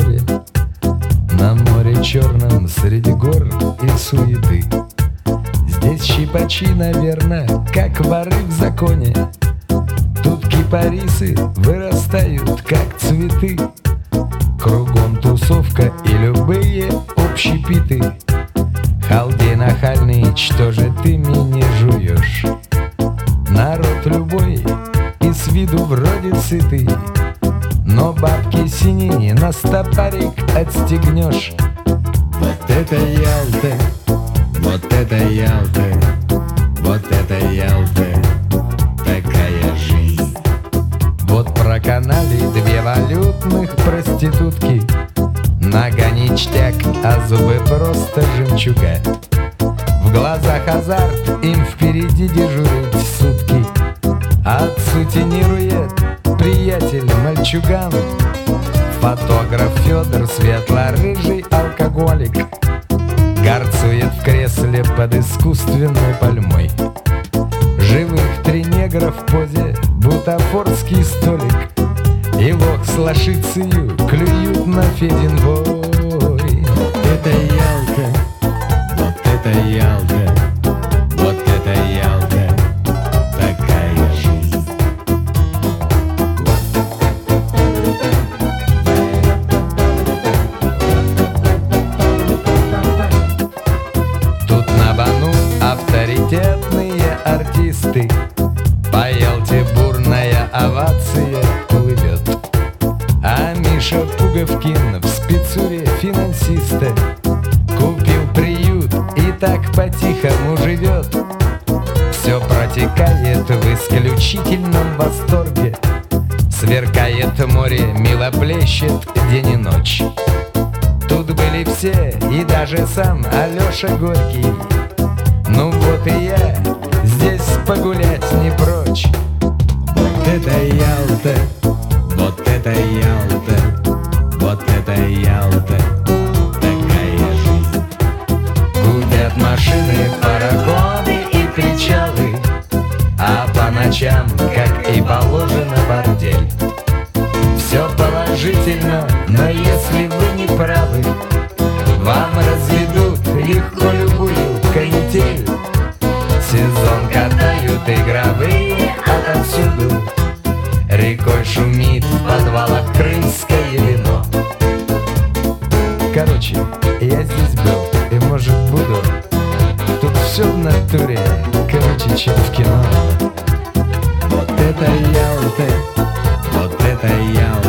море, на море черном среди гор и суеты. Здесь щипачи, наверное, как воры в законе. Тут кипарисы вырастают, как цветы. Кругом тусовка и любые общепиты. Халдей нахальный, что же ты меня жуешь? Народ любой и с виду вроде сытый, но бабки синие на стопарик отстегнешь. Вот это Ялта, вот это Ялта, вот это Ялта, такая жизнь. Вот проканали две валютных проститутки. Нога ништяк, а зубы просто жемчуга. В глазах азарт, им впереди дежурить сутки. Отсутенирует приятель мальчуган, фотограф Федор, светло-рыжий алкоголик, горцует в кресле под искусственной пальмой. Живых 3 негра в позе, бутафорский столик, и лох с лошицею клюют на Федин вой. Это Ялта, вот это Ялта, вот это Ялта, такая жизнь. Тут на Бану авторитетные артисты, по Ялте бурная овация плывет. А Миша Пуговкин в спецуре финансиста купил приют и так по-тихому живет. Все протекает в исключительном восторге. Сверкает море, мило плещет день и ночь. Тут были все, и даже сам Алеша Горький. Ну вот и я здесь погулять не прочь. Вот это Ялта, вот это Ялта, вот это Ялта, такая жизнь. Гудят машины, пароходы и причалы, а по ночам, как и положено, бордель. Все положительно, но если вы не правы, вам разведут легко любую канитель. Сезон катают игровые отовсюду, рекой шумит в подвалах крымское вино. Короче, я здесь был и, может, буду. Тут все в натуре, короче, чем в кино. Вот это Ялта, вот это Ялта.